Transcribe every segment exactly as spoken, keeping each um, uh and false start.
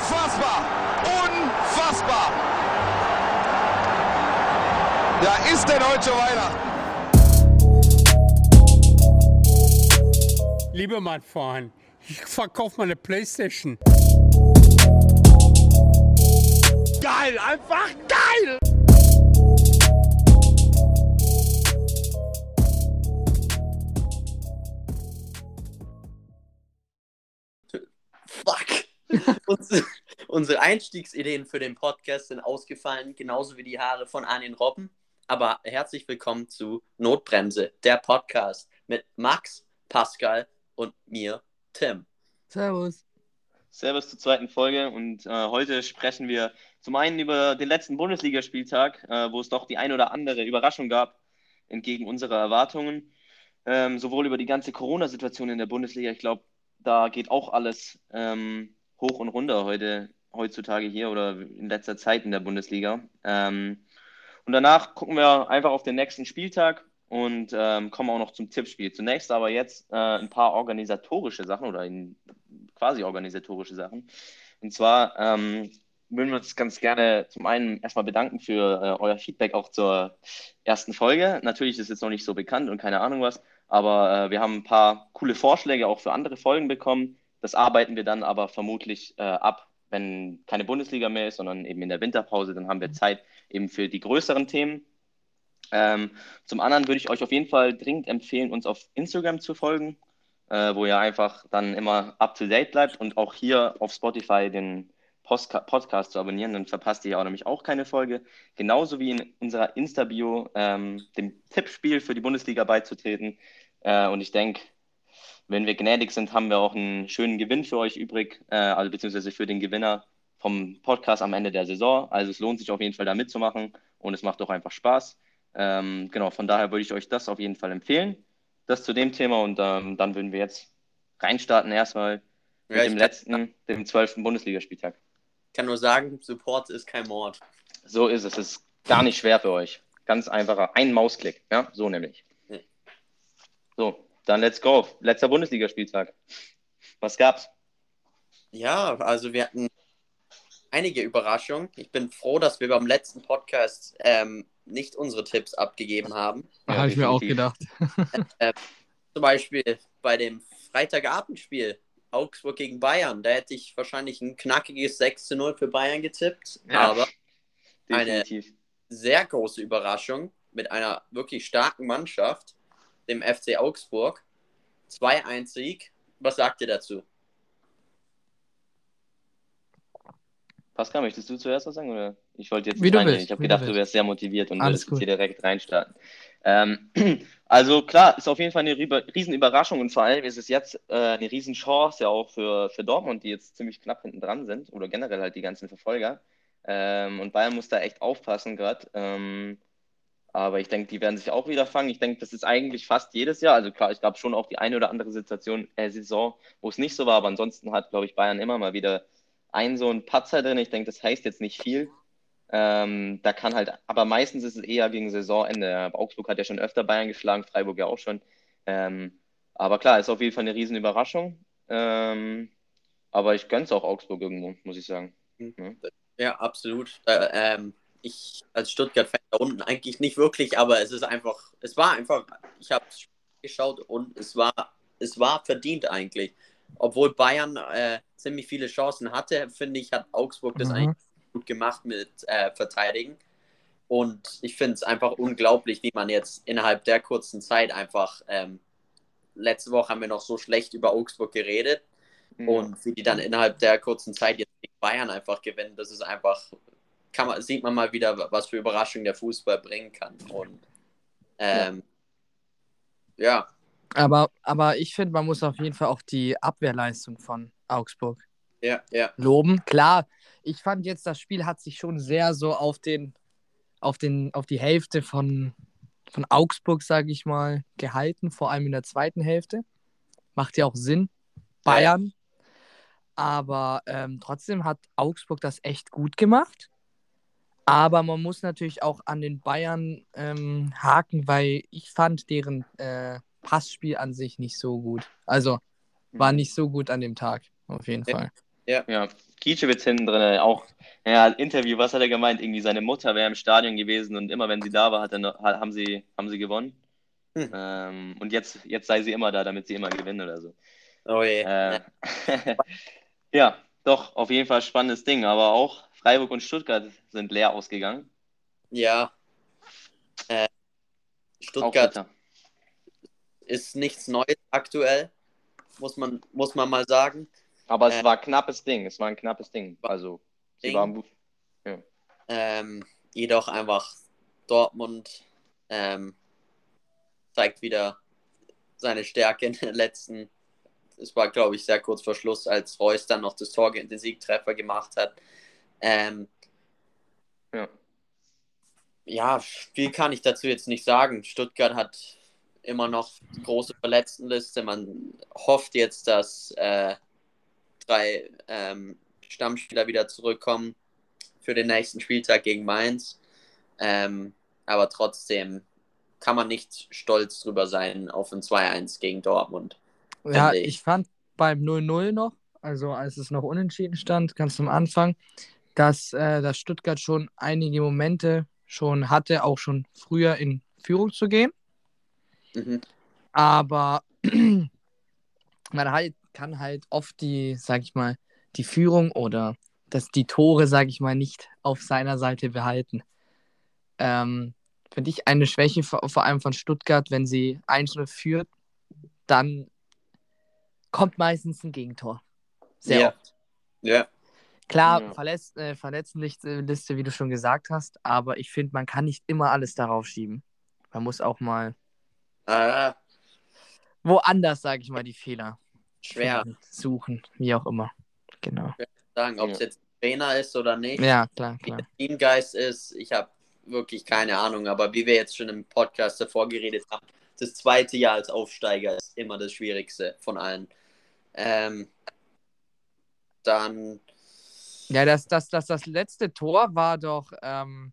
Unfassbar! Unfassbar! Da ist denn heute schon Weihnachten. Lieber Mann fahren, ich verkaufe meine Playstation. Geil, einfach geil! Fuck! unsere, unsere Einstiegsideen für den Podcast sind ausgefallen, genauso wie die Haare von Arjen Robben. Aber herzlich willkommen zu Notbremse, der Podcast mit Max, Pascal und mir, Tim. Servus. Servus zur zweiten Folge und äh, heute sprechen wir zum einen über den letzten Bundesligaspieltag, äh, wo es doch die ein oder andere Überraschung gab, entgegen unserer Erwartungen. Ähm, sowohl über die ganze Corona-Situation in der Bundesliga, ich glaube, da geht auch alles ähm, hoch und runter heute, heutzutage hier oder in letzter Zeit in der Bundesliga. Ähm, und danach gucken wir einfach auf den nächsten Spieltag und ähm, kommen auch noch zum Tippspiel. Zunächst aber jetzt äh, ein paar organisatorische Sachen oder in, quasi organisatorische Sachen. Und zwar ähm, würden wir uns ganz gerne zum einen erstmal bedanken für äh, euer Feedback auch zur ersten Folge. Natürlich ist es jetzt noch nicht so bekannt und keine Ahnung was, aber äh, wir haben ein paar coole Vorschläge auch für andere Folgen bekommen. Das arbeiten wir dann aber vermutlich äh, ab, wenn keine Bundesliga mehr ist, sondern eben in der Winterpause. Dann haben wir Zeit eben für die größeren Themen. Ähm, zum anderen würde ich euch auf jeden Fall dringend empfehlen, uns auf Instagram zu folgen, äh, wo ihr einfach dann immer up-to-date bleibt und auch hier auf Spotify den Postka- Podcast zu abonnieren, dann verpasst ihr ja auch nämlich auch keine Folge. Genauso wie in unserer Insta-Bio ähm, dem Tippspiel für die Bundesliga beizutreten. Äh, und ich denke, wenn wir gnädig sind, haben wir auch einen schönen Gewinn für euch übrig, äh, also beziehungsweise für den Gewinner vom Podcast am Ende der Saison. Also es lohnt sich auf jeden Fall da mitzumachen und es macht auch einfach Spaß. Ähm, genau, von daher würde ich euch das auf jeden Fall empfehlen. Das zu dem Thema und ähm, dann würden wir jetzt reinstarten erstmal mit Ja, dem ich letzten, dem zwölften Bundesligaspieltag. kann nur sagen, Support ist kein Mord. So ist es. Es ist gar nicht schwer für euch. Ganz einfacher. Ein Mausklick. Ja, so nämlich. Ja. So, dann let's go. Letzter Bundesligaspieltag. Was gab's? Ja, also wir hatten einige Überraschungen. Ich bin froh, dass wir beim letzten Podcast ähm, nicht unsere Tipps abgegeben haben. Ja, Ja, habe ich mir auch definitiv. gedacht. Äh, zum Beispiel bei dem Freitagabendspiel Augsburg gegen Bayern. Da hätte ich wahrscheinlich ein knackiges sechs zu null für Bayern getippt. Ja, Aber eine definitiv. sehr große Überraschung mit einer wirklich starken Mannschaft, dem F C Augsburg. zwei eins Sieg. Was sagt ihr dazu? Pascal, möchtest du zuerst was sagen? Oder? Ich wollte jetzt Wie du reinreden. willst, Ich habe wie du gedacht, du willst. wärst sehr motiviert und Alles würdest jetzt gut. hier direkt reinstarten. Ähm, also klar, ist auf jeden Fall eine Rüber- Riesenüberraschung und vor allem ist es jetzt äh, eine Riesenchance ja auch für, für Dortmund, die jetzt ziemlich knapp hinten dran sind oder generell halt die ganzen Verfolger. Ähm, und Bayern muss da echt aufpassen gerade. Ähm, aber ich denke, die werden sich auch wieder fangen. Ich denke, das ist eigentlich fast jedes Jahr. Also klar, ich glaube schon auch die eine oder andere Situation, äh, Saison, wo es nicht so war. Aber ansonsten hat, glaube ich, Bayern immer mal wieder einen so einen Patzer drin. Ich denke, das heißt jetzt nicht viel. Ähm, da kann halt, aber meistens ist es eher gegen Saisonende. Ja, Augsburg hat ja schon öfter Bayern geschlagen, Freiburg ja auch schon. Ähm, aber klar, ist auf jeden Fall eine riesen Überraschung. Ähm, aber ich gönn's auch Augsburg irgendwo, muss ich sagen. Ja. Ja, absolut. Äh, ähm, ich als Stuttgart-Fan da unten eigentlich nicht wirklich, aber es ist einfach, es war einfach, ich habe geschaut und es war, es war verdient eigentlich. Obwohl Bayern äh, ziemlich viele Chancen hatte, finde ich, hat Augsburg das Mhm. eigentlich gut gemacht mit äh, Verteidigen. Und ich finde es einfach unglaublich, wie man jetzt innerhalb der kurzen Zeit einfach, ähm, letzte Woche haben wir noch so schlecht über Augsburg geredet und wie die dann innerhalb der kurzen Zeit jetzt gegen Bayern einfach gewinnen, das ist einfach, kann man, sieht man mal wieder, was für Überraschungen der Fußball bringen kann. Und ähm, ja. Aber, aber ich finde, man muss auf jeden Fall auch die Abwehrleistung von Augsburg Ja, ja. loben. Klar, ich fand jetzt, das Spiel hat sich schon sehr so auf den, auf den, auf die Hälfte von, von Augsburg, sage ich mal, gehalten, vor allem in der zweiten Hälfte. Macht ja auch Sinn. Bayern. Aber ähm, trotzdem hat Augsburg das echt gut gemacht. Aber man muss natürlich auch an den Bayern ähm, haken, weil ich fand deren äh, Passspiel an sich nicht so gut. Also war nicht so gut an dem Tag, auf jeden Ja. Fall. Ja, Kiewicz hinten drin, auch, ja, Interview, was hat er gemeint? Irgendwie seine Mutter wäre im Stadion gewesen und immer wenn sie da war, hat er noch, haben sie, haben sie gewonnen. Hm. Ähm, und jetzt, jetzt sei sie immer da, damit sie immer gewinnen oder so. Oh je. Äh, ja, doch, auf jeden Fall spannendes Ding, aber auch Freiburg und Stuttgart sind leer ausgegangen. Ja. Äh, Auch Stuttgart bitter. ist nichts Neues aktuell, muss man, muss man mal sagen. Aber es Äh, war ein knappes Ding, es war ein knappes Ding. Also, sie Ding. waren gut. Ähm, jedoch einfach Dortmund ähm, zeigt wieder seine Stärke in den letzten. Es war, glaube ich, sehr kurz vor Schluss, als Reus dann noch das Tor, den Siegtreffer gemacht hat. Ähm, Ja. ja, viel kann ich dazu jetzt nicht sagen. Stuttgart hat immer noch große Verletztenliste. Man hofft jetzt, dass äh, drei ähm, Stammspieler wieder zurückkommen für den nächsten Spieltag gegen Mainz. Ähm, aber trotzdem kann man nicht stolz drüber sein auf ein zwei eins gegen Dortmund. Ja, finde ich. ich fand beim null null noch, also als es noch unentschieden stand, ganz am Anfang, dass, äh, dass Stuttgart schon einige Momente schon hatte, auch schon früher in Führung zu gehen. Mhm. Aber man halt, kann halt oft die, sag ich mal, die Führung oder das, die Tore, sag ich mal, nicht auf seiner Seite behalten. Ähm, Finde ich eine Schwäche vor, vor allem von Stuttgart, wenn sie eins null führt, dann kommt meistens ein Gegentor. Sehr Ja. oft. Ja. Klar, Ja. Verletz, äh, Verletztenliste, wie du schon gesagt hast, aber ich finde, man kann nicht immer alles darauf schieben. Man muss auch mal Äh, woanders, sage ich mal, die Fehler schwer finden, suchen, wie auch immer. Genau. zu sagen, ob es Ja. jetzt Trainer ist oder nicht. Ja, klar, Wie klar. der Teamgeist ist, ich habe wirklich keine Ahnung. Aber wie wir jetzt schon im Podcast davor geredet haben, das zweite Jahr als Aufsteiger ist immer das Schwierigste von allen. Ähm, dann Ja, das, das, das, das letzte Tor war doch ähm,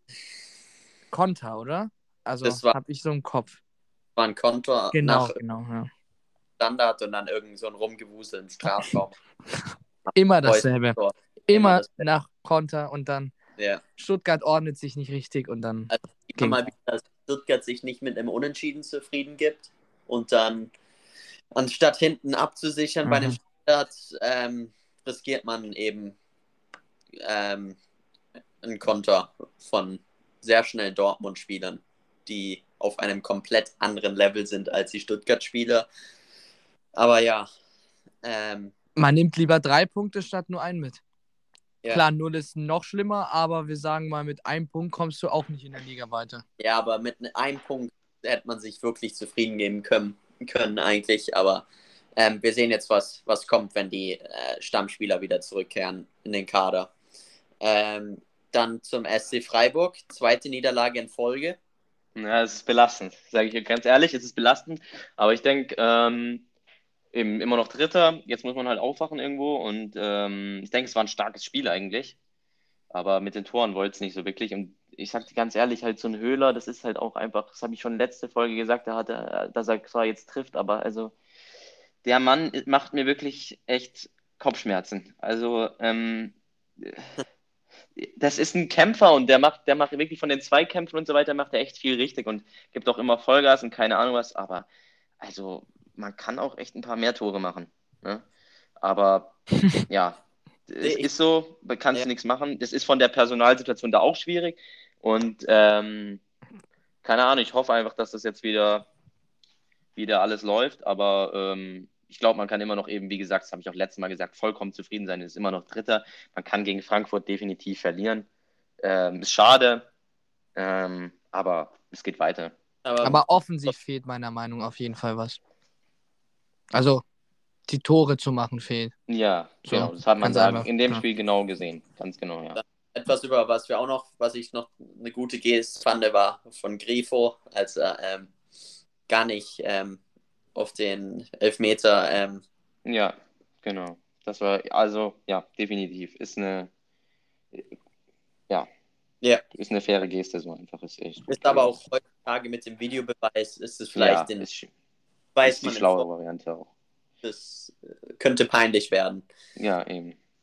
Konter, oder? Also Das war- habe ich so im Kopf. war ein Konter Genau, nach genau. Ja. Standard und dann irgend so ein Rumgewusel im Strafraum. Immer dasselbe. Tor. Immer dasselbe. nach Konter und dann Ja. Stuttgart ordnet sich nicht richtig und dann Also sieht man mal wieder, dass Stuttgart sich nicht mit einem Unentschieden zufrieden gibt und dann anstatt hinten abzusichern bei Mhm. einem Standard, ähm, riskiert man eben ähm, einen Konter von sehr schnellen Dortmund-Spielern, die auf einem komplett anderen Level sind als die Stuttgart-Spieler. Aber ja, ähm, man nimmt lieber drei Punkte statt nur einen mit. Ja. Klar, null ist noch schlimmer, aber wir sagen mal, mit einem Punkt kommst du auch nicht in der Liga weiter. ja, aber mit einem Punkt hätte man sich wirklich zufrieden geben können, können eigentlich. Aber ähm, wir sehen jetzt, was, was kommt, wenn die äh, Stammspieler wieder zurückkehren in den Kader. Ähm, dann zum S C Freiburg, zweite Niederlage in Folge. Ja, es ist belastend, sage ich dir ganz ehrlich, es ist belastend. Aber ich denke, ähm, eben immer noch Dritter, jetzt muss man halt aufwachen irgendwo und ähm, ich denke, es war ein starkes Spiel eigentlich. Aber mit den Toren wollte es nicht so wirklich. Und ich sag dir ganz ehrlich, halt so ein Höhler, das ist halt auch einfach, das habe ich schon letzte Folge gesagt, der hatte, dass er zwar jetzt trifft, aber also der Mann macht mir wirklich echt Kopfschmerzen. Also ähm, das ist ein Kämpfer und der macht, der macht wirklich von den Zweikämpfen und so weiter, macht er echt viel richtig und gibt auch immer Vollgas und keine Ahnung was, aber also man kann auch echt ein paar mehr Tore machen. Ne? Aber ja, es Ich- ist so, da kannst Ja. du nichts machen. Das ist von der Personalsituation da auch schwierig und ähm, keine Ahnung, ich hoffe einfach, dass das jetzt wieder, wieder alles läuft, aber ähm, ich glaube, man kann immer noch eben, wie gesagt, das habe ich auch letztes Mal gesagt, vollkommen zufrieden sein. Es ist immer noch Dritter. Man kann gegen Frankfurt definitiv verlieren. Ähm, ist schade, ähm, aber es geht weiter. Aber, Aber offensiv fehlt meiner Meinung nach auf jeden Fall was. Also, die Tore zu machen fehlt. Ja, So, genau, das hat man ganz sagen. einfach, In dem ja. Spiel genau gesehen. Ganz genau, ja. etwas, über was wir auch noch, was ich noch eine gute Geste fand, war von Grifo, als er ähm, gar nicht ähm, auf den Elfmeter ähm, Ja, genau. Das war, also, ja, definitiv. Ist eine, ja, Ja. ist eine faire Geste, so einfach. Ist echt gut ist aber gewesen. auch heutzutage mit dem Videobeweis, ist es ja, vielleicht den ist, weiß ist die man im schlaue Vor- Variante auch. das äh, könnte peinlich werden. Ja, eben.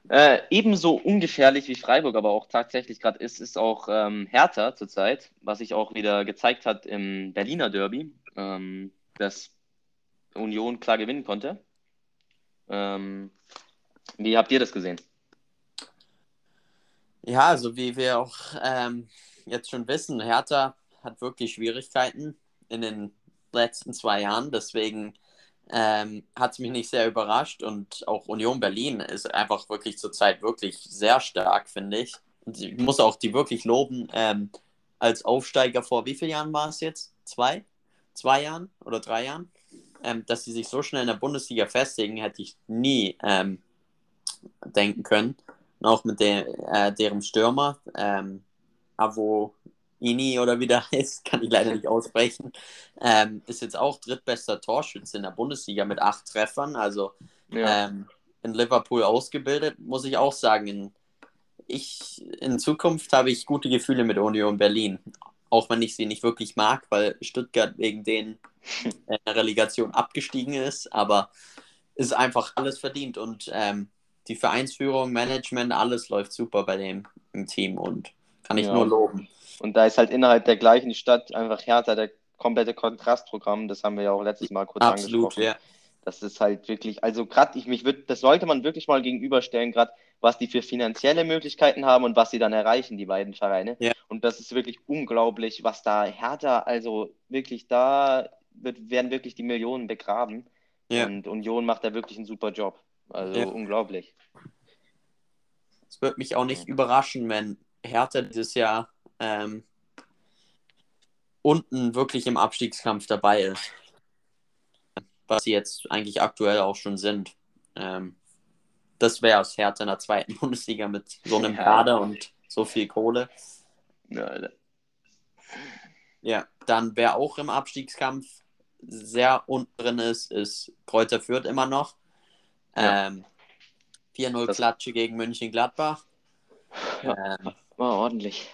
Äh, ebenso ungefährlich wie Freiburg aber auch tatsächlich gerade ist, ist auch ähm, Hertha zurzeit, was sich auch wieder gezeigt hat im Berliner Derby, ähm, dass Union klar gewinnen konnte. Ähm, wie habt ihr das gesehen? Ja, also wie wir auch ähm, jetzt schon wissen, Hertha hat wirklich Schwierigkeiten in den letzten zwei Jahren. Deswegen ähm, hat es mich nicht sehr überrascht. Und auch Union Berlin ist einfach wirklich zurzeit wirklich sehr stark, finde ich. Und ich muss auch die wirklich loben, ähm, als Aufsteiger vor wie vielen Jahren war es jetzt? Zwei? Zwei Jahren oder drei Jahren? Ähm, dass sie sich so schnell in der Bundesliga festigen, hätte ich nie ähm, denken können. Und auch mit der, äh, deren Stürmer, ähm, Avo Ini oder wie der heißt, kann ich leider nicht aussprechen, ähm, ist jetzt auch drittbester Torschütze in der Bundesliga mit acht Treffern. Also Ja, ähm, in Liverpool ausgebildet, muss ich auch sagen. In, ich, in Zukunft habe ich gute Gefühle mit Union Berlin. Auch wenn ich sie nicht wirklich mag, weil Stuttgart wegen denen in der Relegation abgestiegen ist. Aber ist einfach alles verdient und ähm, die Vereinsführung, Management, alles läuft super bei dem im Team und kann ich ja. nur Und, loben. und da ist halt innerhalb der gleichen Stadt einfach Hertha der komplette Kontrastprogramm, das haben wir ja auch letztes Mal kurz Absolut, angesprochen. ja. Das ist halt wirklich, also gerade ich mich würde, das sollte man wirklich mal gegenüberstellen, gerade was die für finanzielle Möglichkeiten haben und was sie dann erreichen, die beiden Vereine. Ja. Und das ist wirklich unglaublich, was da Hertha, also wirklich da wird, werden wirklich die Millionen begraben. Ja. Und Union macht da wirklich einen super Job. Also Ja. unglaublich. Es würde mich auch nicht überraschen, wenn Hertha dieses Jahr ähm, unten wirklich im Abstiegskampf dabei ist. Was sie jetzt eigentlich aktuell auch schon sind. Ähm, das wäre aus Hertha in der zweiten Bundesliga mit so einem Ja. Kader und so viel Kohle. Ja, Ja, dann wer auch im Abstiegskampf sehr unten drin ist, ist Kräuter Fürth immer noch. Ja. Ähm, vier null Das- Klatsche gegen Mönchengladbach. Ja. Ähm, war ordentlich.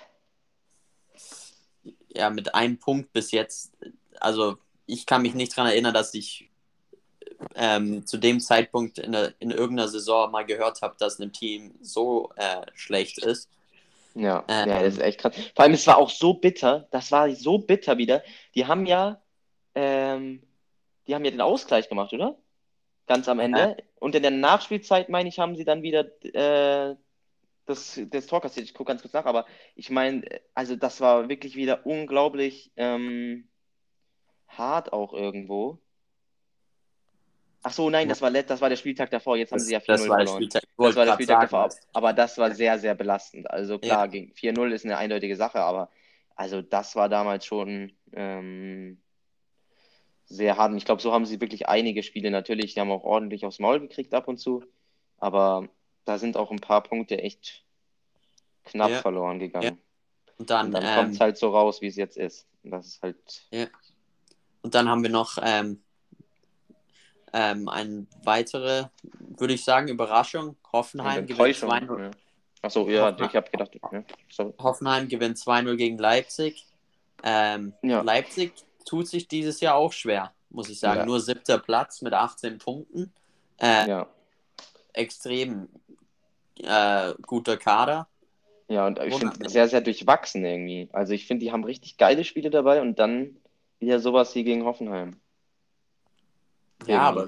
ja, mit einem Punkt bis jetzt. Also ich kann mich nicht daran erinnern, dass ich ähm, zu dem Zeitpunkt in, der, in irgendeiner Saison mal gehört habe, dass ein Team so äh, schlecht ist. Ja, Ähm, ja, das ist echt krass. Vor allem, es war auch so bitter, das war so bitter wieder. Die haben ja, ähm, die haben ja den Ausgleich gemacht, oder? Ganz am Ende. Und in der Nachspielzeit, meine ich, haben sie dann wieder äh, das, das Tor kassiert. Ich gucke ganz kurz nach, aber ich meine, also das war wirklich wieder unglaublich ähm, hart auch irgendwo. Ach so, nein, das war, let- das war der Spieltag davor. Jetzt haben das, sie ja das vier null war der verloren. Spieltag. Ich Das wollte war der gerade Spieltag sagen, davor. das- Aber das war sehr, sehr belastend. Also klar, Ja. gegen vier null ist eine eindeutige Sache, aber also das war damals schon ähm, sehr hart. Und ich glaube, so haben sie wirklich einige Spiele natürlich. Die haben auch ordentlich aufs Maul gekriegt ab und zu. Aber da sind auch ein paar Punkte echt knapp Ja. verloren gegangen. Und dann, Und dann ähm, kommt es halt so raus, wie es jetzt ist. Und das ist halt. ja. Und dann haben wir noch ähm, ähm, eine weitere, würde ich sagen, Überraschung. Hoffenheim gewinnt zwei null. Ja. Achso, ja, Hoffenheim- ich habe gedacht. Ja, sorry. Hoffenheim gewinnt zwei null gegen Leipzig. Ähm, Ja. Leipzig tut sich dieses Jahr auch schwer, muss ich sagen. Ja. Nur siebter Platz mit achtzehn Punkten. Äh, Ja. Extrem äh, guter Kader. Ja, und ich Wundert finde mich. sehr, sehr durchwachsen irgendwie. Also ich finde, die haben richtig geile Spiele dabei und dann wieder sowas wie gegen Hoffenheim. Ja, Irgendwie. aber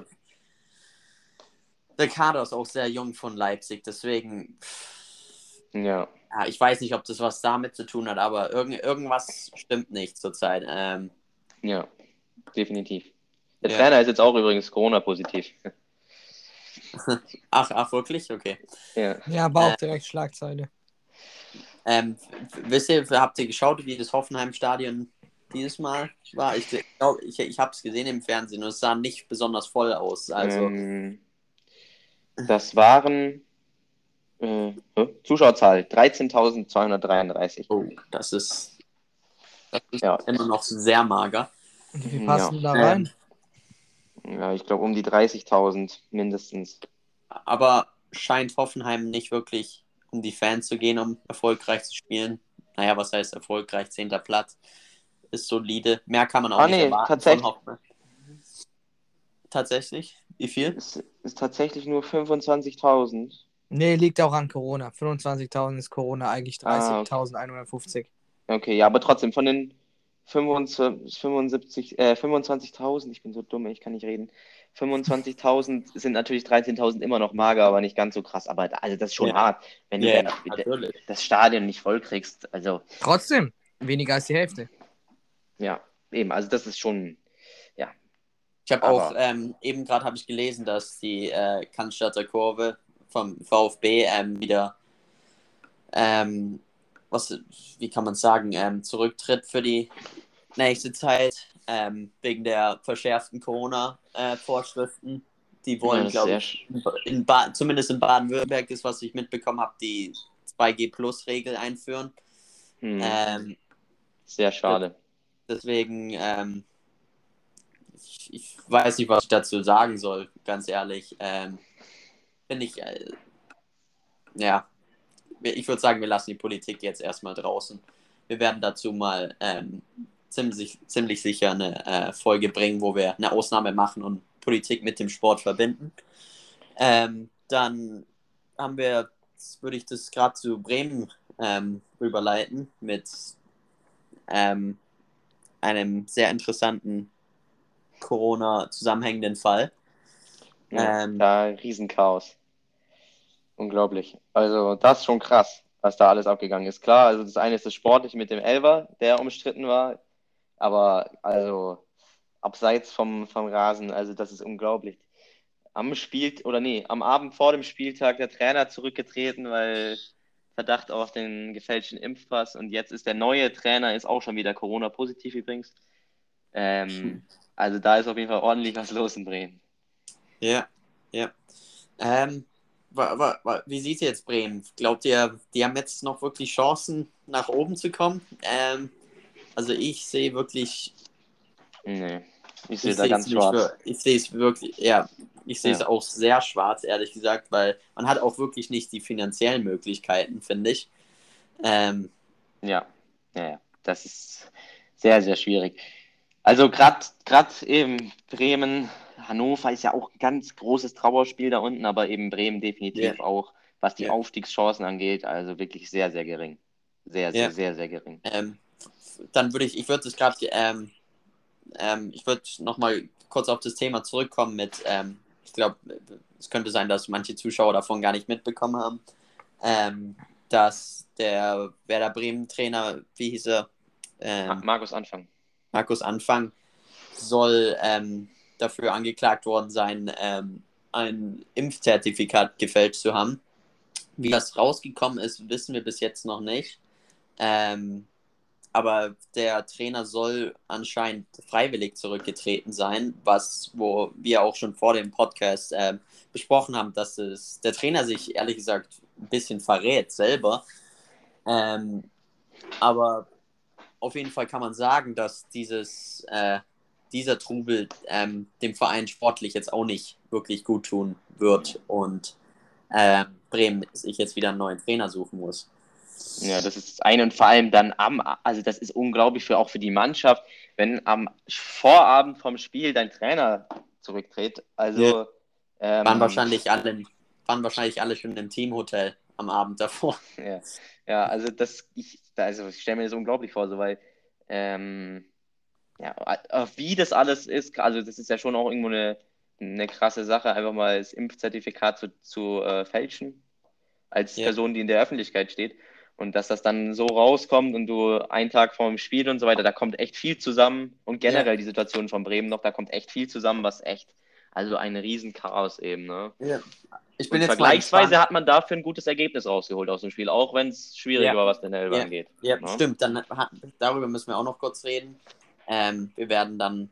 der Kader ist auch sehr jung von Leipzig, deswegen, Ja. ja, ich weiß nicht, ob das was damit zu tun hat, aber irgend, irgendwas stimmt nicht zurzeit. Ähm, Ja, definitiv. Der Ja. Trainer ist jetzt auch übrigens Corona-positiv. ach, ach, wirklich? Okay. Ja. Ja, war Äh. auch direkt Schlagzeile. Ähm, w- wisst ihr, habt ihr geschaut, wie das Hoffenheim-Stadion dieses Mal war? Ich glaube, ich, ich habe es gesehen im Fernsehen und es sah nicht besonders voll aus. Also, Ähm, das waren äh, hä? Zuschauerzahl dreizehntausendzweihundertdreiunddreißig. oh, das ist, das ist Ja. immer noch sehr mager. Und wie Ja. passen da Ähm, rein? Ja, ich glaube um die dreißigtausend mindestens. Aber scheint Hoffenheim nicht wirklich um die Fans zu gehen, um erfolgreich zu spielen. Naja, was heißt erfolgreich? Zehnter Platz ist solide. Mehr kann man auch Ah, nicht nee, erwarten tatsächlich. von Hoffenheim. Tatsächlich? Wie viel? Es ist tatsächlich nur fünfundzwanzigtausend. Nee, liegt auch an Corona. fünfundzwanzigtausend ist Corona, eigentlich Ah, dreißigtausendeinhundertfünfzig. okay, ja, aber trotzdem von den fünfundsiebzig, fünfundsiebzig, äh, fünfundzwanzigtausend, ich bin so dumm, ich kann nicht reden. fünfundzwanzigtausend sind natürlich dreizehntausend immer noch mager, aber nicht ganz so krass. Aber also das ist schon Ja, hart, wenn du ja, dann natürlich. das Stadion nicht voll kriegst. Also, Trotzdem, weniger als die Hälfte. ja, eben, also das ist schon, ja, Ich habe auch, aber ähm, eben gerade habe ich gelesen, dass die äh, Cannstatter Kurve vom VfB ähm, wieder, ähm, was, wie kann man sagen, ähm, zurücktritt für die nächste Zeit, ähm, wegen der verschärften Corona-Vorschriften. Die ja, wollen, das ist glaube sehr, ich, sch- in ba- zumindest in Baden-Württemberg ist, was ich mitbekommen habe, die zwei G-Plus-Regel einführen. hm, Ähm, sehr schade. deswegen, ähm, ich, ich weiß nicht, was ich dazu sagen soll, ganz ehrlich. Ähm, Finde ich, äh, ja, ich würde sagen, wir lassen die Politik jetzt erstmal draußen. Wir werden dazu mal ähm, ziemlich, ziemlich sicher eine äh, Folge bringen, wo wir eine Ausnahme machen und Politik mit dem Sport verbinden. Ähm, dann haben wir, würde ich das gerade zu Bremen ähm, rüberleiten mit ähm, einem sehr interessanten Corona zusammenhängenden Fall. Ja, Ähm, da Riesenchaos. Unglaublich. Also, das ist schon krass, was da alles abgegangen ist. Klar, also das eine ist das Sportliche mit dem Elfer, der umstritten war, aber also abseits vom, vom Rasen, also das ist unglaublich. Am Spiel, oder nee, am Abend vor dem Spieltag der Trainer zurückgetreten, weil Verdacht auf den gefälschten Impfpass, und jetzt ist der neue Trainer, ist auch schon wieder Corona-positiv übrigens. Ähm, also da ist auf jeden Fall ordentlich was los in Bremen. ja, ja. Ähm, wa, wa, wa, wie sieht jetzt Bremen? Glaubt ihr, die haben jetzt noch wirklich Chancen, nach oben zu kommen? Ähm, also ich sehe wirklich, Nee, ich sehe ich da sehe es ganz nicht, schwarz. wir- ich sehe es wirklich, ja, ich sehe es Ja, auch sehr schwarz, ehrlich gesagt, weil man hat auch wirklich nicht die finanziellen Möglichkeiten, finde ich. Ähm, ja, ja, ja. Das ist sehr, sehr schwierig. Also gerade gerade eben Bremen, Hannover ist ja auch ein ganz großes Trauerspiel da unten, aber eben Bremen ja, definitiv auch, was die ja, Aufstiegschancen angeht, also wirklich sehr, sehr gering. Sehr, sehr, ja. sehr, sehr gering. Ähm, dann würde ich, ich würde es gerade, ähm, ähm, ich würde nochmal kurz auf das Thema zurückkommen mit, ähm, ich glaube, es könnte sein, dass manche Zuschauer davon gar nicht mitbekommen haben, ähm, dass der Werder Bremen-Trainer, wie hieß er, Ma- ähm, Markus Anfang. Markus Anfang, soll ähm, dafür angeklagt worden sein, ähm, ein Impfzertifikat gefälscht zu haben. Wie das rausgekommen ist, wissen wir bis jetzt noch nicht. Ähm, aber der Trainer soll anscheinend freiwillig zurückgetreten sein, was, wo wir auch schon vor dem Podcast ähm, besprochen haben, dass es, der Trainer sich ehrlich gesagt ein bisschen verrät selber. Ähm, aber auf jeden Fall kann man sagen, dass dieses, äh, dieser Trubel ähm, dem Verein sportlich jetzt auch nicht wirklich gut tun wird und äh, Bremen sich jetzt wieder einen neuen Trainer suchen muss. Ja, das ist das eine, und vor allem dann am, also das ist unglaublich für auch für die Mannschaft, wenn am Vorabend vom Spiel dein Trainer zurücktritt. Ja. Also Waren ähm, wahrscheinlich alle, waren wahrscheinlich alle schon im Teamhotel am Abend davor. ja, ja, also das, ich, also ich stelle mir das unglaublich vor, so weil ähm, ja, äh, wie das alles ist, also das ist ja schon auch irgendwo eine, eine krasse Sache, einfach mal das Impfzertifikat zu, zu äh, fälschen, als Ja, Person, die in der Öffentlichkeit steht. Und dass das dann so rauskommt und du einen Tag vor dem Spiel und so weiter, da kommt echt viel zusammen. Und ja, generell die Situation von Bremen noch, da kommt echt viel zusammen, was echt, also ein Riesenchaos eben, ne? ja. Ich bin Und jetzt mal vergleichsweise gespannt. hat man dafür ein gutes Ergebnis rausgeholt aus dem Spiel, auch wenn es schwierig Ja, war, was den Elfer ja, angeht. ja, Ne? stimmt. Dann hat, darüber müssen wir auch noch kurz reden. Ähm, wir werden dann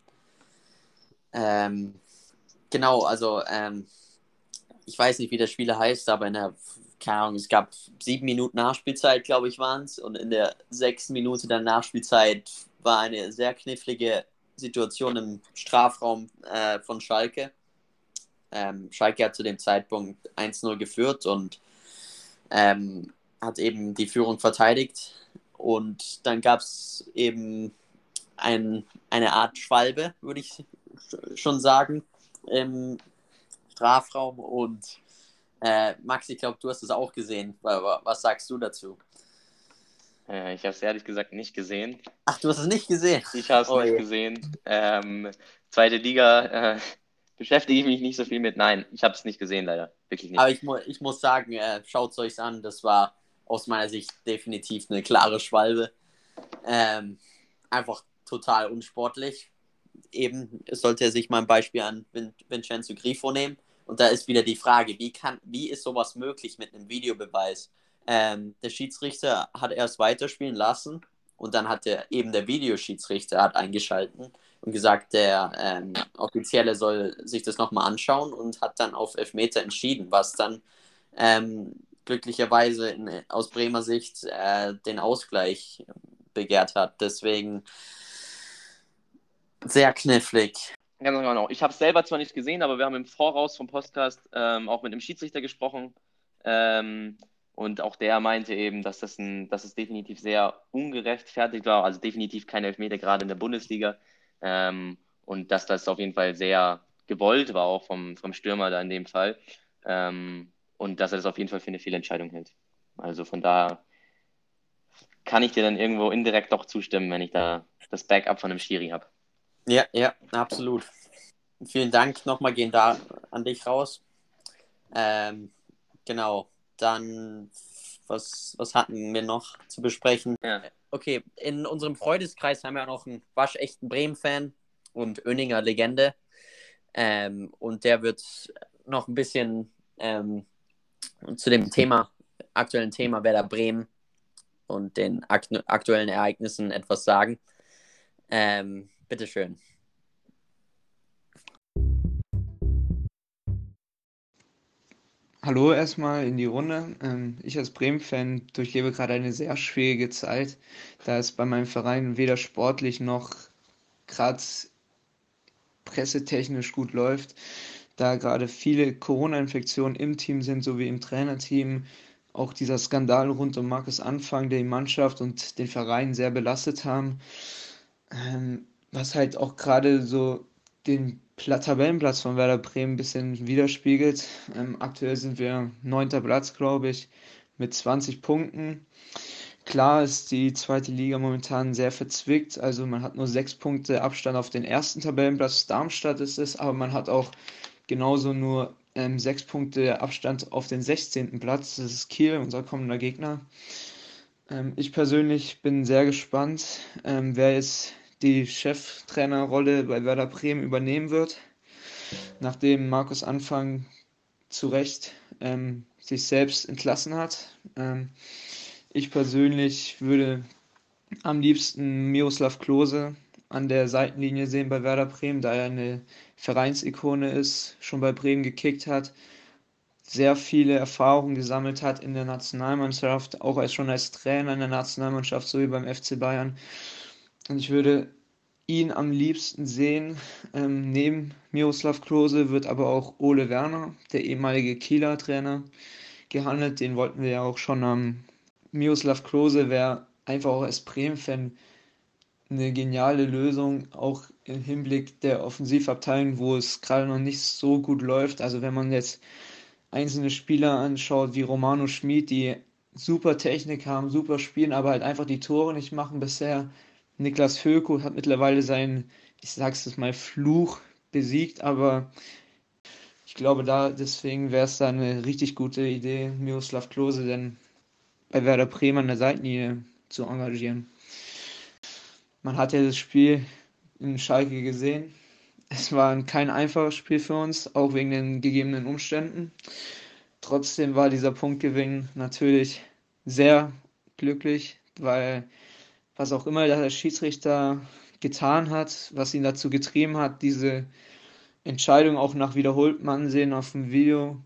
ähm, genau, also ähm, ich weiß nicht, wie der Spieler heißt, aber in der, keine Ahnung, es gab sieben Minuten Nachspielzeit, glaube ich, waren es. Und in der sechsten Minute der Nachspielzeit war eine sehr knifflige Situation im Strafraum äh, von Schalke. Ähm, Schalke hat zu dem Zeitpunkt eins null geführt und ähm, hat eben die Führung verteidigt. Und dann gab es eben ein, eine Art Schwalbe, würde ich schon sagen, im Strafraum. Und Äh, Max, ich glaube, du hast es auch gesehen. Was sagst du dazu? Äh, ich habe es ehrlich gesagt nicht gesehen. Ach, du hast es nicht gesehen? Ich habe es Oh nicht je. gesehen. Ähm, zweite Liga äh, beschäftige ich mich nicht so viel mit. Nein, ich habe es nicht gesehen, leider. Wirklich nicht. Aber ich, mu ich muss sagen, äh, schaut es euch an. Das war aus meiner Sicht definitiv eine klare Schwalbe. Ähm, einfach total unsportlich. Eben sollte er sich mal ein Beispiel an Vin Vincenzo Grifo nehmen. Und da ist wieder die Frage, wie, kann, wie ist sowas möglich mit einem Videobeweis? Ähm, der Schiedsrichter hat erst weiterspielen lassen und dann hat der, eben der Videoschiedsrichter hat eingeschalten und gesagt, der ähm, Offizielle soll sich das nochmal anschauen und hat dann auf Elfmeter entschieden, was dann ähm, glücklicherweise in, aus Bremer Sicht äh, den Ausgleich begehrt hat. Deswegen sehr knifflig. Ganz genau. Ich habe es selber zwar nicht gesehen, aber wir haben im Voraus vom Podcast ähm, auch mit einem Schiedsrichter gesprochen. Ähm, und auch der meinte eben, dass das ein, dass es definitiv sehr ungerechtfertigt war, also definitiv keine Elfmeter, gerade in der Bundesliga. Ähm, und dass das auf jeden Fall sehr gewollt war, auch vom, vom Stürmer da in dem Fall. Ähm, und dass er das auf jeden Fall für eine Fehlentscheidung hält. Also von daher kann ich dir dann irgendwo indirekt doch zustimmen, wenn ich da das Backup von einem Schiri habe. Ja, ja, absolut. Vielen Dank nochmal, gehen da an dich raus. Ähm, genau, dann, was, was hatten wir noch zu besprechen? Ja. Okay, in unserem Freundeskreis haben wir auch noch einen waschechten Bremen-Fan und Oenninger Legende. Ähm, und der wird noch ein bisschen ähm, zu dem Thema, aktuellen Thema Werder Bremen und den akt- aktuellen Ereignissen etwas sagen. Ähm, bitteschön. Hallo erstmal in die Runde. Ähm, Ich als Bremen-Fan durchlebe gerade eine sehr schwierige Zeit, da es bei meinem Verein weder sportlich noch gerade pressetechnisch gut läuft, da gerade viele Corona-Infektionen im Team sind, sowie im Trainerteam. Auch dieser Skandal rund um Markus Anfang, der die Mannschaft und den Verein sehr belastet haben. Ähm, was halt auch gerade so den Pla Tabellenplatz von Werder Bremen ein bisschen widerspiegelt. Ähm, aktuell sind wir neunter Platz, glaube ich, mit zwanzig Punkten. Klar ist die zweite Liga momentan sehr verzwickt, also man hat nur sechs Punkte Abstand auf den ersten Tabellenplatz, Darmstadt ist es, aber man hat auch genauso nur ähm, sechs Punkte Abstand auf den sechzehnten Platz, das ist Kiel, unser kommender Gegner. Ähm, ich persönlich bin sehr gespannt, ähm, wer jetzt die Cheftrainerrolle bei Werder Bremen übernehmen wird, nachdem Markus Anfang zu Recht ähm, sich selbst entlassen hat. Ähm, ich persönlich würde am liebsten Miroslav Klose an der Seitenlinie sehen bei Werder Bremen, da er eine Vereinsikone ist, schon bei Bremen gekickt hat, sehr viele Erfahrungen gesammelt hat in der Nationalmannschaft, auch als schon als Trainer in der Nationalmannschaft, sowie beim F C Bayern. Und ich würde ihn am liebsten sehen. Ähm, neben Miroslav Klose wird aber auch Ole Werner, der ehemalige Kieler Trainer, gehandelt. Den wollten wir ja auch schon am Miroslav Klose wäre einfach auch als Bremen-Fan eine geniale Lösung, auch im Hinblick der Offensivabteilung, wo es gerade noch nicht so gut läuft. Also wenn man jetzt einzelne Spieler anschaut, wie Romano Schmid, die super Technik haben, super spielen, aber halt einfach die Tore nicht machen bisher. Niklas Füllkrug hat mittlerweile seinen, ich sag's jetzt mal, Fluch besiegt, aber ich glaube, da deswegen wäre es da eine richtig gute Idee, Miroslav Klose denn bei Werder Bremen an der Seitenlinie zu engagieren. Man hat ja das Spiel in Schalke gesehen. Es war kein einfaches Spiel für uns, auch wegen den gegebenen Umständen. Trotzdem war dieser Punktgewinn natürlich sehr glücklich, weil was auch immer der Schiedsrichter getan hat, was ihn dazu getrieben hat, diese Entscheidung auch nach wiederholtem Ansehen auf dem Videoband.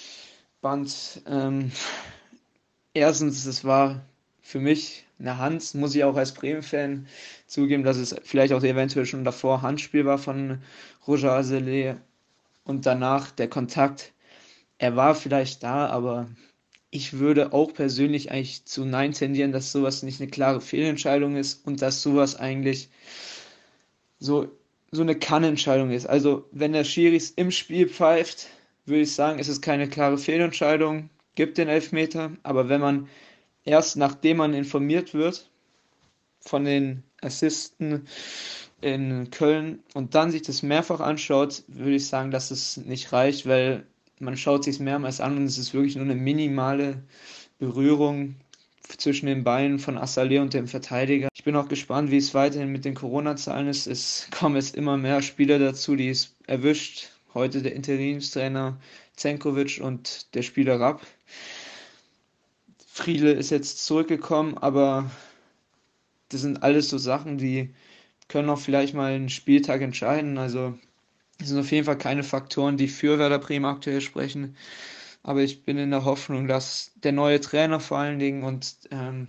Ähm, erstens, es war für mich eine Hand, muss ich auch als Bremen-Fan zugeben, dass es vielleicht auch eventuell schon davor Handspiel war von Roger Azele und danach der Kontakt. Er war vielleicht da, aber ich würde auch persönlich eigentlich zu Nein tendieren, dass sowas nicht eine klare Fehlentscheidung ist und dass sowas eigentlich so, so eine Kann-Entscheidung ist. Also wenn der Schiri im Spiel pfeift, würde ich sagen, ist es keine klare Fehlentscheidung, gibt den Elfmeter, aber wenn man erst nachdem man informiert wird von den Assisten in Köln und dann sich das mehrfach anschaut, würde ich sagen, dass es nicht reicht, weil man schaut sich es mehrmals an und es ist wirklich nur eine minimale Berührung zwischen den Beinen von Assalé und dem Verteidiger. Ich bin auch gespannt, wie es weiterhin mit den Corona-Zahlen ist. Es kommen jetzt immer mehr Spieler dazu, die es erwischt. Heute der Interimstrainer Zenkovic und der Spieler Rapp. Friedel ist jetzt zurückgekommen, aber das sind alles so Sachen, die können auch vielleicht mal einen Spieltag entscheiden. Also das sind auf jeden Fall keine Faktoren, die für Werder Bremen aktuell sprechen. Aber ich bin in der Hoffnung, dass der neue Trainer vor allen Dingen und ähm,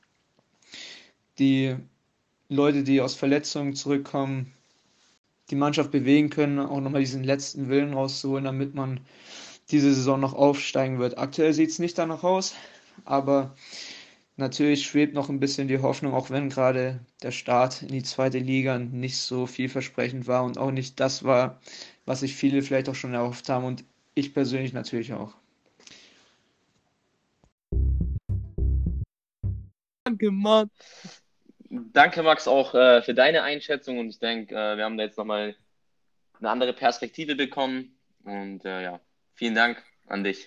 die Leute, die aus Verletzungen zurückkommen, die Mannschaft bewegen können, auch nochmal diesen letzten Willen rauszuholen, damit man diese Saison noch aufsteigen wird. Aktuell sieht es nicht danach aus, aber natürlich schwebt noch ein bisschen die Hoffnung, auch wenn gerade der Start in die zweite Liga nicht so vielversprechend war und auch nicht das war, was sich viele vielleicht auch schon erhofft haben und ich persönlich natürlich auch. Danke, Mann. Danke, Max, auch äh, für deine Einschätzung und ich denke, äh, wir haben da jetzt nochmal eine andere Perspektive bekommen und äh, ja, vielen Dank an dich.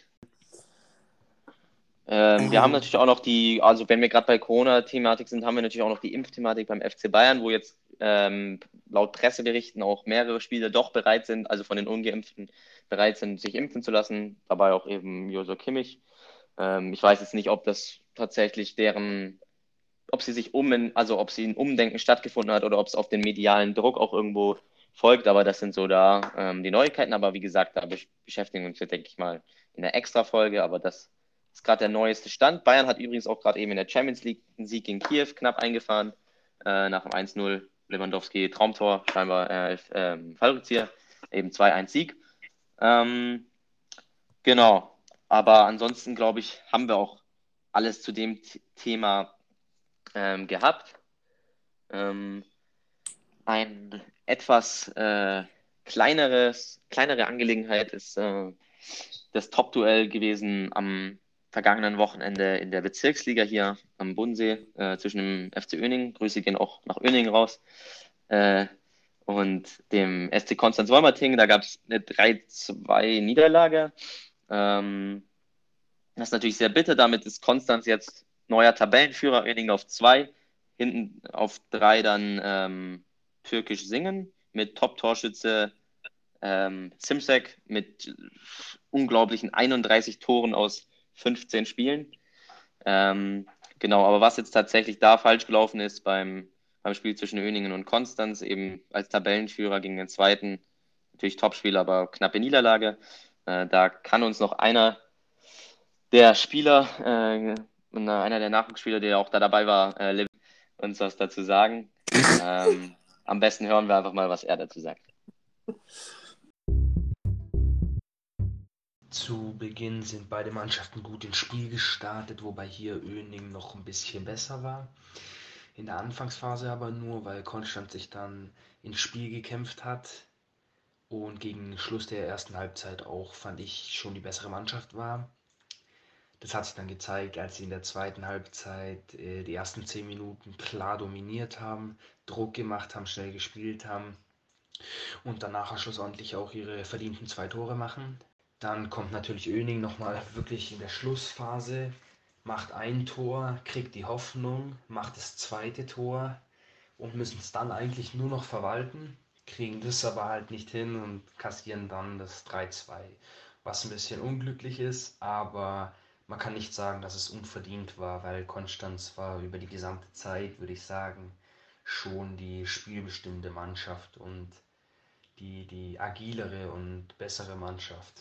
Ähm, wir haben natürlich auch noch die, also wenn wir gerade bei Corona-Thematik sind, haben wir natürlich auch noch die Impfthematik beim F C Bayern, wo jetzt ähm, laut Presseberichten auch mehrere Spieler doch bereit sind, also von den Ungeimpften bereit sind, sich impfen zu lassen, dabei auch eben Joshua Kimmich. Ähm, ich weiß jetzt nicht, ob das tatsächlich deren, ob sie sich um, also ob sie ein Umdenken stattgefunden hat oder ob es auf den medialen Druck auch irgendwo folgt, aber das sind so da ähm, die Neuigkeiten, aber wie gesagt, da besch- beschäftigen wir uns jetzt, denke ich mal, in der Extra-Folge, aber das ist gerade der neueste Stand. Bayern hat übrigens auch gerade eben in der Champions League einen Sieg gegen Kiew knapp eingefahren, äh, nach dem eins null. Lewandowski Traumtor, scheinbar äh, äh, Fallrückzieher, eben zwei eins Sieg. Ähm, genau, aber ansonsten, glaube ich, haben wir auch alles zu dem T- Thema ähm, gehabt. Ähm, ein etwas äh, kleineres, kleinere Angelegenheit ist äh, das Top-Duell gewesen am vergangenen Wochenende in der Bezirksliga hier am Bodensee äh, zwischen dem F C Oening, Grüße gehen auch nach Oening raus, äh, und dem S C Konstanz-Wolmerting. Da gab es eine drei zwei Niederlage. Ähm, das ist natürlich sehr bitter. Damit ist Konstanz jetzt neuer Tabellenführer, Oening auf zwei, hinten auf drei dann ähm, Türkisch Singen mit Top-Torschütze ähm, Simsek mit unglaublichen einunddreißig Toren aus fünfzehn Spielen. Ähm, genau, aber was jetzt tatsächlich da falsch gelaufen ist beim, beim Spiel zwischen Oeningen und Konstanz, eben als Tabellenführer gegen den zweiten, natürlich Topspiel, aber knappe Niederlage. Äh, da kann uns noch einer der Spieler, äh, einer der Nachwuchsspieler, der auch da dabei war, äh, uns was dazu sagen. Ähm, am besten hören wir einfach mal, was er dazu sagt. Zu Beginn sind beide Mannschaften gut ins Spiel gestartet, wobei hier Oening noch ein bisschen besser war. In der Anfangsphase aber nur, weil Konstanz sich dann ins Spiel gekämpft hat und gegen Schluss der ersten Halbzeit auch, fand ich, schon die bessere Mannschaft war. Das hat sich dann gezeigt, als sie in der zweiten Halbzeit äh, die ersten zehn Minuten klar dominiert haben, Druck gemacht haben, schnell gespielt haben und danach schlussendlich auch ihre verdienten zwei Tore machen. Dann kommt natürlich Oening nochmal wirklich in der Schlussphase, macht ein Tor, kriegt die Hoffnung, macht das zweite Tor und müssen es dann eigentlich nur noch verwalten, kriegen das aber halt nicht hin und kassieren dann das drei zwei, was ein bisschen unglücklich ist, aber man kann nicht sagen, dass es unverdient war, weil Konstanz war über die gesamte Zeit, würde ich sagen, schon die spielbestimmende Mannschaft und die, die agilere und bessere Mannschaft.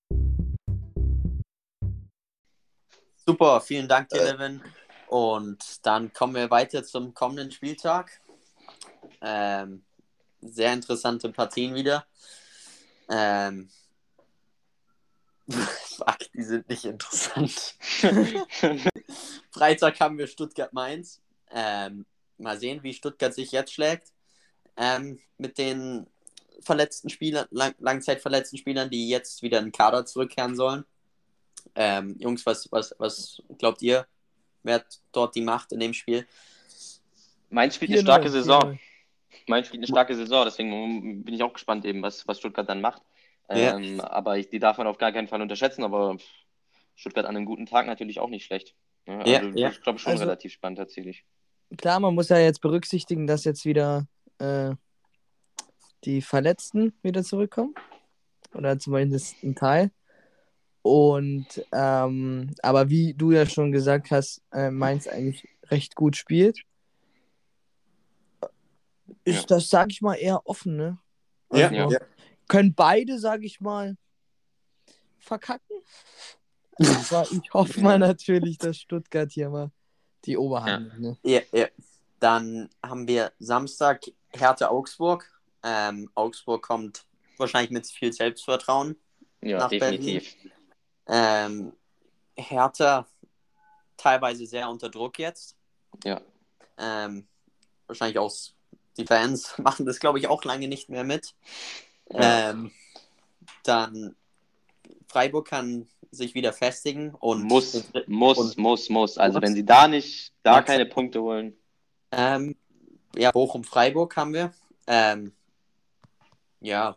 Super, vielen Dank dir, Levin. Und dann kommen wir weiter zum kommenden Spieltag. Ähm, sehr interessante Partien wieder. Ähm, fuck, die sind nicht interessant. Freitag haben wir Stuttgart-Mainz. Ähm, mal sehen, wie Stuttgart sich jetzt schlägt. Ähm, mit den verletzten Spielern, lang, langzeitverletzten Spielern, die jetzt wieder in den Kader zurückkehren sollen. Ähm, Jungs, was, was, was glaubt ihr, wer hat dort die Macht in dem Spiel? Mainz spielt eine starke Saison. Mainz spielt eine starke Saison, deswegen bin ich auch gespannt, eben, was, was Stuttgart dann macht. Ja. Ähm, aber ich, die darf man auf gar keinen Fall unterschätzen, aber Stuttgart an einem guten Tag natürlich auch nicht schlecht. Ja, also Ja, ja. ich glaube schon Also- relativ spannend tatsächlich. Klar, man muss ja jetzt berücksichtigen, dass jetzt wieder äh, die Verletzten wieder zurückkommen. Oder zumindest ein Teil. Und ähm, aber wie du ja schon gesagt hast, äh, Mainz eigentlich recht gut spielt. Ist Ja. das, sag ich mal, eher offen, ne? Ja, Also, ja. können beide, sag ich mal, verkacken. Aber ich hoffe mal natürlich, dass Stuttgart hier mal die Oberhand nimmt, ne? Ja, ja. Dann haben wir Samstag Hertha Augsburg. Ähm, Augsburg kommt wahrscheinlich mit viel Selbstvertrauen. Ja, Nach definitiv. Ähm, Hertha teilweise sehr unter Druck jetzt. Ja. Ähm, wahrscheinlich auch die Fans machen das, glaube ich, auch lange nicht mehr mit. Ja. Ähm, dann Freiburg kann sich wieder festigen und Muss, muss, und, muss, muss. Also muss. wenn sie da nicht, da Muss. keine Punkte holen. Ähm, ja, Bochum-Freiburg haben wir. Ähm, ja,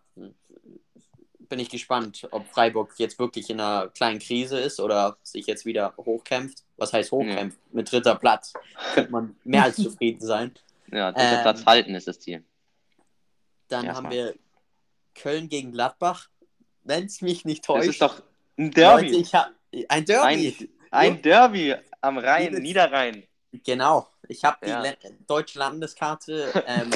bin ich gespannt, ob Freiburg jetzt wirklich in einer kleinen Krise ist oder sich jetzt wieder hochkämpft. Was heißt hochkämpft? Ja. Mit dritter Platz könnte man mehr als zufrieden sein. Ja, dritter Ähm, Platz halten ist das Ziel. Dann Erstmal. haben wir Köln gegen Gladbach. Wenn es mich nicht täuscht. Das ist doch ein Derby. Leute, ich hab, ein Derby. Ein, ein Derby am Rhein, Liebes- Niederrhein. Genau. Ich habe die Ja. Le- deutsche Landeskarte, ähm,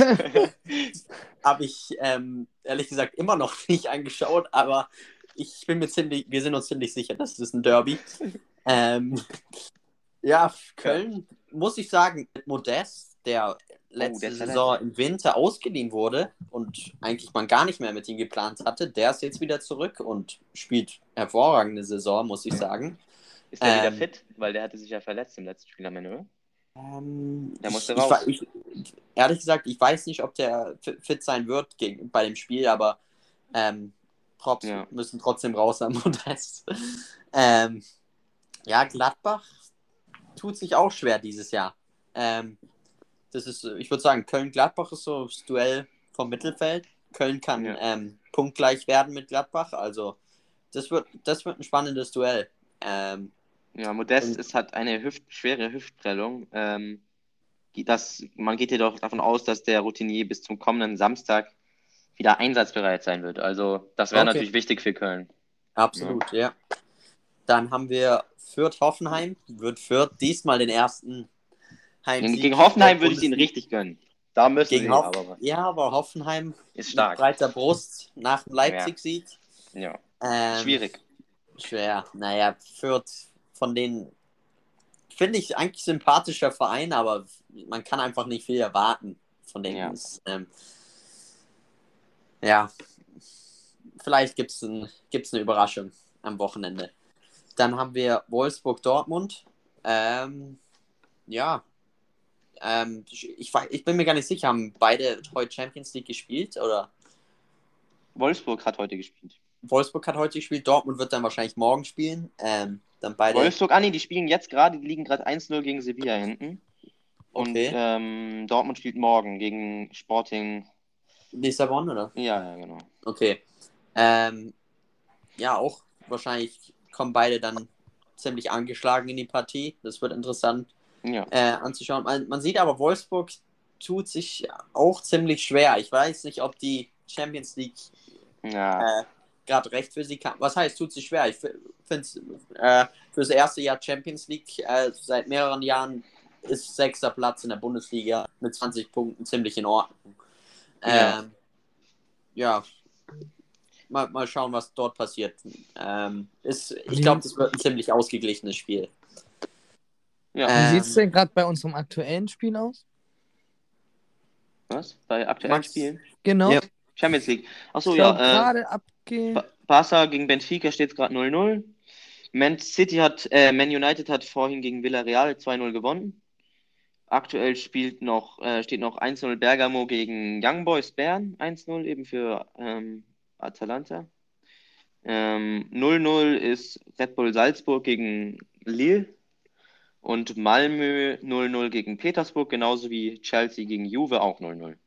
habe ich ähm, ehrlich gesagt immer noch nicht angeschaut, aber ich bin mir ziemlich, wir sind uns ziemlich sicher, das ist ein Derby. ähm, ja, Köln, muss ich sagen, mit Modest, der letzte der ist Saison im Winter ausgeliehen wurde und eigentlich man gar nicht mehr mit ihm geplant hatte, der ist jetzt wieder zurück und spielt hervorragende Saison, muss ich sagen. Ist der Ähm, wieder fit? Weil der hatte sich ja verletzt im letzten Spiel am Ende, oder? Ähm, Der musste ich, raus. Ich, ich, ehrlich gesagt, ich weiß nicht, ob der fit sein wird gegen, bei dem Spiel, aber ähm, Props Ja. müssen trotzdem raus am Modest. ähm, ja, Gladbach tut sich auch schwer dieses Jahr. Ähm, das ist, ich würde sagen, Köln-Gladbach ist so das Duell vom Mittelfeld. Köln kann Ja. ähm, punktgleich werden mit Gladbach, also das wird, das wird ein spannendes Duell. Ähm, Ja, Modest Und- ist, hat eine Hüft, schwere Hüftprellung. Ähm, die- das, man geht jedoch davon aus, dass der Routinier bis zum kommenden Samstag wieder einsatzbereit sein wird. Also das wäre Okay. natürlich wichtig für Köln. Absolut, ja. Dann haben wir Fürth-Hoffenheim. Wird Fürth diesmal den ersten Heimsieg Gegen Hoffenheim der würde ich ihn Bundesliga- richtig gönnen. Da müssen Gegen sie Hoff aber. Ja, aber Hoffenheim Ist mit stark. breiter Brust nach dem Leipzig-Sieg. Ja. Ähm, Schwierig. Schwer. Naja, Fürth von denen finde ich eigentlich sympathischer Verein, aber man kann einfach nicht viel erwarten von denen. Ja. Ist, ähm, ja, vielleicht gibt es ein, gibt's eine Überraschung am Wochenende. Dann haben wir Wolfsburg-Dortmund. Ähm, ja, ähm, ich, ich bin mir gar nicht sicher, haben beide heute Champions League gespielt oder? Wolfsburg hat heute gespielt. Wolfsburg hat heute gespielt, Dortmund wird dann wahrscheinlich morgen spielen. Ähm, dann beide. Wolfsburg, ah nee, die spielen jetzt gerade, die liegen gerade eins null gegen Sevilla hinten. Und Okay. ähm, Dortmund spielt morgen gegen Sporting. Lissabon, oder? Ja, ja, genau. Okay. Ähm, ja, auch wahrscheinlich kommen beide dann ziemlich angeschlagen in die Partie. Das wird interessant Ja. äh, anzuschauen. Man, man sieht aber, Wolfsburg tut sich auch ziemlich schwer. Ich weiß nicht, ob die Champions League Ja. äh, gerade recht für sie kann. Was heißt, tut sich schwer? Ich finde es äh, für das erste Jahr Champions League äh, seit mehreren Jahren ist sechster Platz in der Bundesliga mit zwanzig Punkten ziemlich in Ordnung. Ja. Ähm, ja. Mal, mal schauen, was dort passiert. Ähm, ist, ich glaube, das wird ein ziemlich ausgeglichenes Spiel. Ja. Wie Ähm, sieht es denn gerade bei unserem aktuellen Spiel aus? Was? Bei aktuellen Max? Spielen? Genau. Ja. Champions League. Achso, Ich ja. glaube, Äh, gerade abge... Ba- Barca gegen Benfica steht gerade null null. Man City hat, äh, Man United hat vorhin gegen Villarreal zwei null gewonnen. aktuell spielt noch, äh, steht noch eins null Bergamo gegen Young Boys Bern, eins null eben für ähm, Atalanta. Ähm, null null ist Red Bull Salzburg gegen Lille und Malmö null null gegen Petersburg, genauso wie Chelsea gegen Juve auch null null.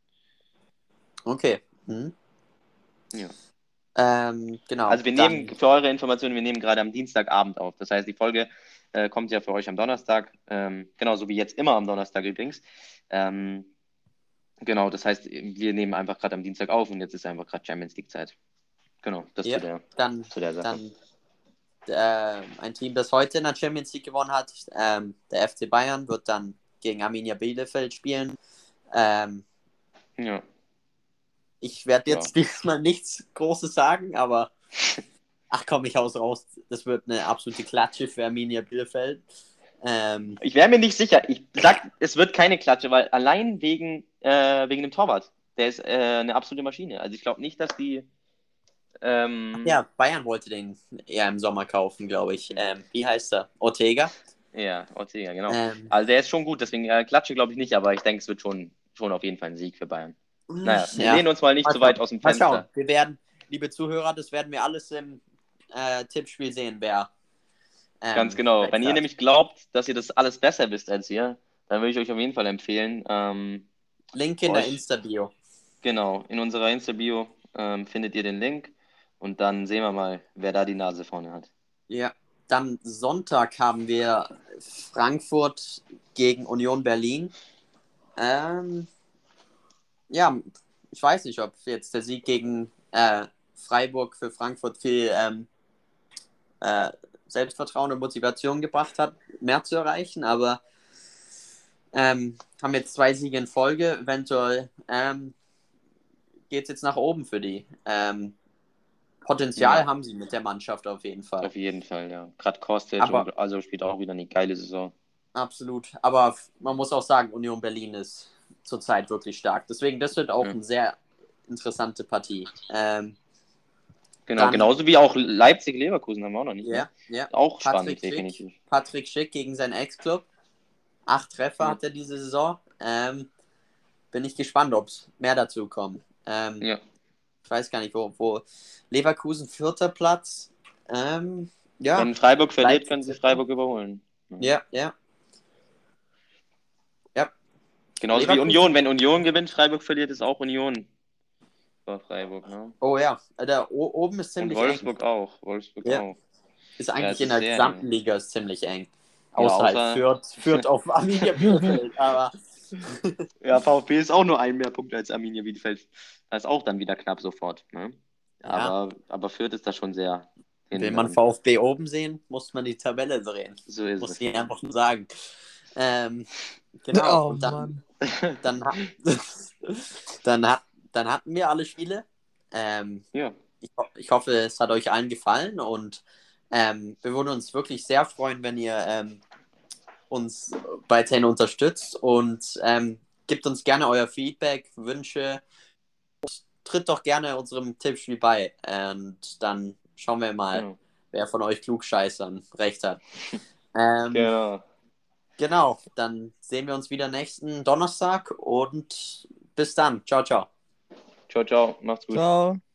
Okay. Mhm. Ja. Ähm, genau. Also wir dann, nehmen, für eure Informationen, wir nehmen gerade am Dienstagabend auf. Das heißt, die Folge äh, kommt ja für euch am Donnerstag, ähm, genauso wie jetzt immer am Donnerstag übrigens. Ähm, genau, das heißt, wir nehmen einfach gerade am Dienstag auf und jetzt ist einfach gerade Champions League Zeit. Genau, das ja, zu der, dann, zu der Sache. dann äh, ein Team, das heute in der Champions League gewonnen hat, ähm, der F C Bayern, wird dann gegen Arminia Bielefeld spielen. Ähm, Ja. ich werde Ja. jetzt diesmal nichts Großes sagen, aber ach komm, ich hau's raus. Das wird eine absolute Klatsche für Arminia Bielefeld. Ähm, Ich wäre mir nicht sicher. Ich sag, es wird keine Klatsche, weil allein wegen, äh, wegen dem Torwart. Der ist äh, eine absolute Maschine. Also ich glaube nicht, dass die. Ähm, ja, Bayern wollte den eher im Sommer kaufen, glaube ich. Ähm, wie heißt er? Ortega? Ja, Ortega, genau. Ähm, Also der ist schon gut, deswegen äh, Klatsche glaube ich nicht, aber ich denke, es wird schon, schon auf jeden Fall ein Sieg für Bayern. Naja, wir ja. lehnen uns mal nicht Mal zu weit schauen. aus dem Mal Fenster. schauen. Wir werden, liebe Zuhörer, das werden wir alles im äh, Tippspiel sehen, wer. Ähm, Ganz genau. recht Wenn ihr hat. nämlich glaubt, dass ihr das alles besser wisst als wir, dann würde ich euch auf jeden Fall empfehlen, ähm, Link in der euch- Insta-Bio. genau, in unserer Insta-Bio ähm, findet ihr den Link und dann sehen wir mal, wer da die Nase vorne hat. Ja. Dann Sonntag haben wir Frankfurt gegen Union Berlin. Ähm, ja, ich weiß nicht, ob jetzt der Sieg gegen äh, Freiburg für Frankfurt viel ähm, äh, Selbstvertrauen und Motivation gebracht hat, mehr zu erreichen, aber ähm, haben jetzt zwei Siege in Folge. Eventuell ähm, geht es jetzt nach oben für die. Ähm, Potenzial Ja. haben sie mit der Mannschaft auf jeden Fall. Auf jeden Fall, ja. Gerade Kostic Aber- und also spielt auch wieder eine geile Saison. Absolut. Aber man muss auch sagen, Union Berlin ist zurzeit wirklich stark. Deswegen, das wird auch Ja. eine sehr interessante Partie. Ähm, Genau, Dann- genauso wie auch Leipzig-Leverkusen haben wir auch noch nicht. ja, Ne? ja. Auch Patrick spannend, Schick, definitiv. Patrick Schick gegen seinen Ex-Club. Acht Treffer Ja. hat er diese Saison. Ähm, bin ich gespannt, ob es mehr dazu kommen. Ähm, Ja. Ich weiß gar nicht, wo, wo Leverkusen vierter Platz. Ähm, ja, Wenn Freiburg verliert, Leipzig können sie siebter. Freiburg überholen. ja, ja. Ja, Genauso wie Leverkusen- Union. Wenn Union gewinnt, Freiburg verliert, ist auch Union vor Freiburg. Ne? oh ja, da o- oben ist Und ziemlich Wolfsburg auch. Wolfsburg Ja. auch. eng. Ist Ja, eigentlich es in ist der sehr gesamten eng. Liga ist ziemlich eng. Außer halt außer- Fürth, Fürth auf Arminia Bielefeld, aber Ja, VfB ist auch nur ein mehr Punkt als Arminia Bielefeld. Das ist auch dann wieder knapp sofort. Ne? Ja. Aber, aber Fürth ist da schon sehr. will hinten man dran. VfB oben sehen, muss man die Tabelle drehen. So ist Muss es. ich einfach nur sagen. Ähm, genau, Oh und dann, Mann. dann, ha- dann, hat, dann hatten wir alle Spiele. Ähm, Ja. ich, ho- ich hoffe, es hat euch allen gefallen und ähm, wir würden uns wirklich sehr freuen, wenn ihr ähm, uns weiterhin unterstützt und ähm, gebt uns gerne euer Feedback, Wünsche. Tritt doch gerne unserem Tippspiel bei und dann schauen wir mal, Genau. wer von euch Klugscheißern recht hat. Ähm, Genau. Genau, dann sehen wir uns wieder nächsten Donnerstag und bis dann. Ciao, ciao. Ciao, ciao. Macht's gut. Ciao.